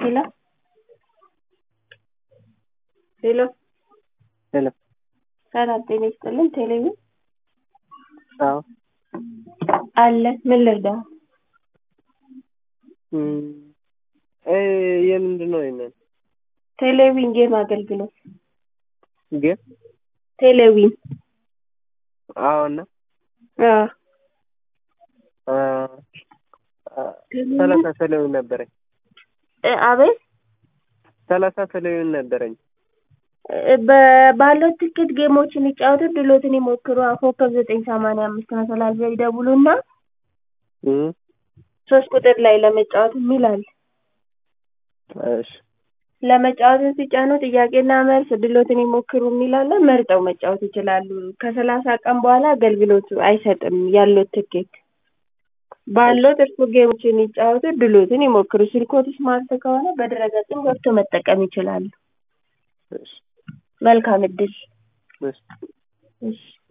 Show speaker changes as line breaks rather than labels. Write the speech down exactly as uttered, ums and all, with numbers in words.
ሄሎ ሄሎ
ሄሎ
ሰላም ጤና ይስጥልን። ቴሌቪዥን
አዎ
አለ። ምን ልርዳ?
እም እ የምንድን ነው ይሄንን?
ቴሌቪዥን ጌም አገልግሎት
ጌም
ቴሌቪዥን
አዎ እና
አዎ
አ ሰላሳ ቴሌቪዥን ነበረኝ።
እ አቤት
ሰላሳ ቴሌቪዥን ነበረኝ።
በባለው ትኬት ጌሞችን ይጫወቱ፣ ድሎትን ይሞክሩ። ኮከብ ዘጠኝ ሰማንያ አምስት መሰላል ላይ ይደውሉና
እም
ሶስት ቁጥር ላይ ለመጫወት የሚል አለ።
እሺ
ለመጫወት ሲጫኑ ጥያቄና መልስ ድሎትን ይሞክሩ የሚል አለ። መርጠው መጫወት ይችላሉ። ከሰላሳ ቀን በኋላ አገልግሎቱ አይሰጥም ያለው ትኬት። ባለው እርሱ ጌሞችን ይጫወቱ፣ ድሎትን ይሞክሩ። ስልክዎት ስማርት ከሆነ በድረ-ገጽም ገብተው መጠቀም ይችላሉ።
እሺ
መልካም እድል።
እሺ
እሺ